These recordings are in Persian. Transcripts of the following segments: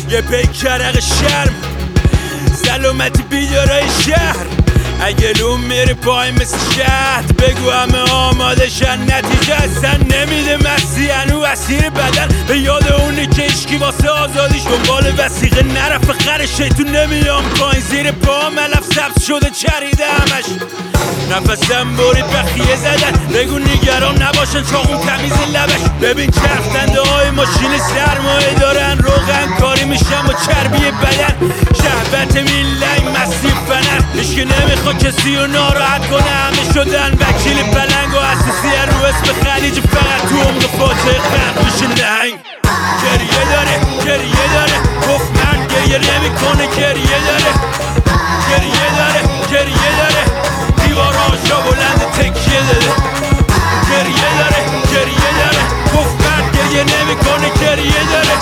یه پیکرق شرم سلامتی بیدارای شهر اگه لوم میره پای مثل شهد بگو همه آماده شن نتیجه اصلا نمیده مستی هنو اسیر بدن به یاد اونه که اشکی واسه آزادیش دنبال وسیقه نرفت خر شیطون نمیام پایین زیر پا ملف سبز شده چریده همش نفسم برید بخیه زدن بگو نگران نباشن چاقون تمیز لبش ببین چرخدنده های ماشین سرمایه دارن روغن کاری میشن با چربی بدن شهوت میلنگ مستی فنر اشکی نمیخواد کسی رو ناراحت کنه همه شدن وکیل پلنگ و اساسی رو اسم خلیج فقط تو عمق فاجعه خرد میشه نهنگ گریه داره گفت مرد گریه نمیکنه گریه داره دیواراشا بلند تکیه داده گریه داره گفت مرد گریه نمیکنه گریه داره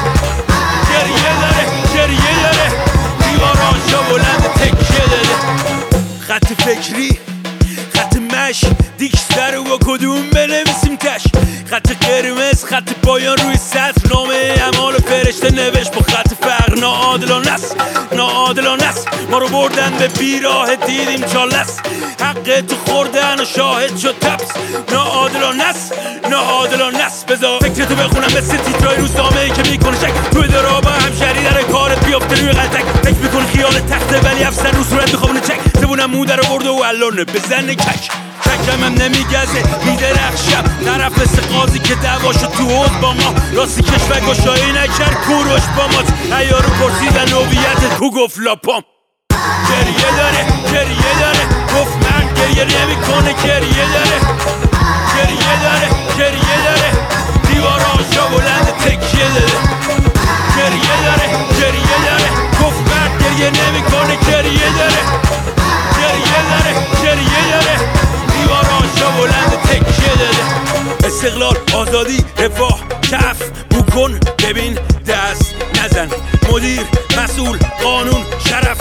دیواراشا بلند تکیه داده خط فکری خط مش دیک سر و کدوم بنویسیم تش خط قرمز خط پایان روی سطر نامه اعمال فرشته نوشت با خط فقر ناعادلانه است ما رو بردن به بیراه دیدیم چالس حق تو خوردن و شاهد شد تپس ناعادلانه است بذار فکرتو بخونم مثل تیترای روزنامه ای که میکنه شک توی درابا همشهری در کارت بیافته روی قلتک فکر میکنه خیال تخته ولی افسر رو صورت میخوابونه چک زبونم مو در آورده و الانه بزنه ککم هم نمیگزه میدرخشم طرف مثل قاضی که دعواشو تو حوض با ما راستی کشور گشایی نکرد کوروش با مات عیارو پرسیدن هویت کو گفت لاپام گریه داره گفت مرد گریه نمیکنه گریه داره دیواراشا بلند تکیه داده گریه داره گفت مرد گریه نمیکنه گریه داره دیواراشا بلند تکیه داده استقلال آزادی رفاه کف بو کن ببین دست نزن مدیر مسئول قانون شرف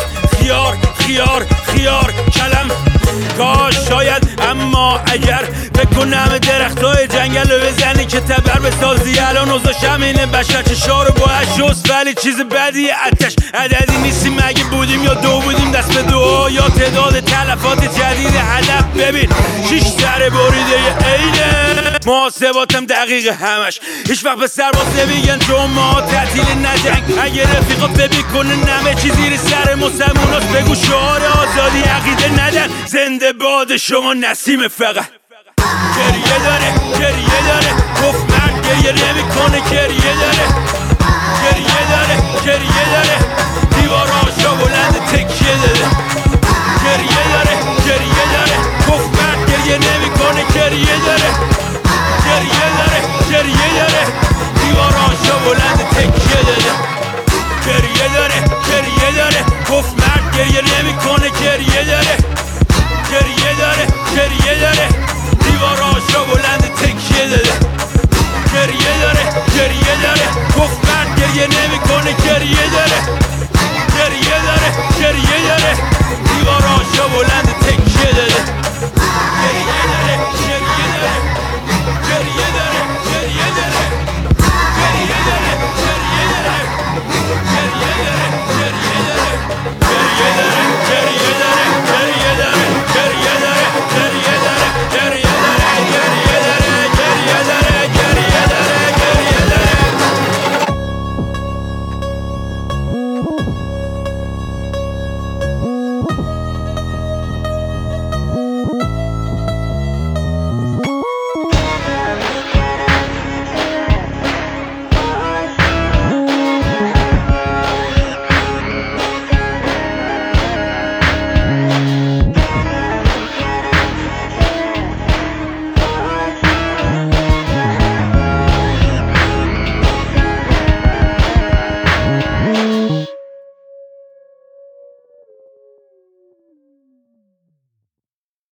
خیار کلم کاش شاید اما اگر بکنم درختای جنگل رو بزنی که تبر بسازی الان اوضاش همینه بشر چشا رو باید شست ولی چیز بدی اتش عددی نیستیم اگه بودیم یا دو بودیم دست به دعا یا تعداد تلفات جدید هدف ببین 6 سر بریده عینه محاسباتم دقیقه همش هیچ وقت به سرباز نمیگن چون ما تعطیل نجنگ اگه رفیقات ببین کنه نمه چی زیر سر مسلموناست بگو شعار آزادی عقیده ندن زنده باد شما نسیم فقط گریه داره گفت مرد گریه نمیکنه گریه داره دیواراشا بلند تکیه داده گریه داره گفت مرد گریه نمیکنه گریه داره دیواراشا بلند تکیه داده گریه داره گفت مرد گریه نمیکنه گریه داره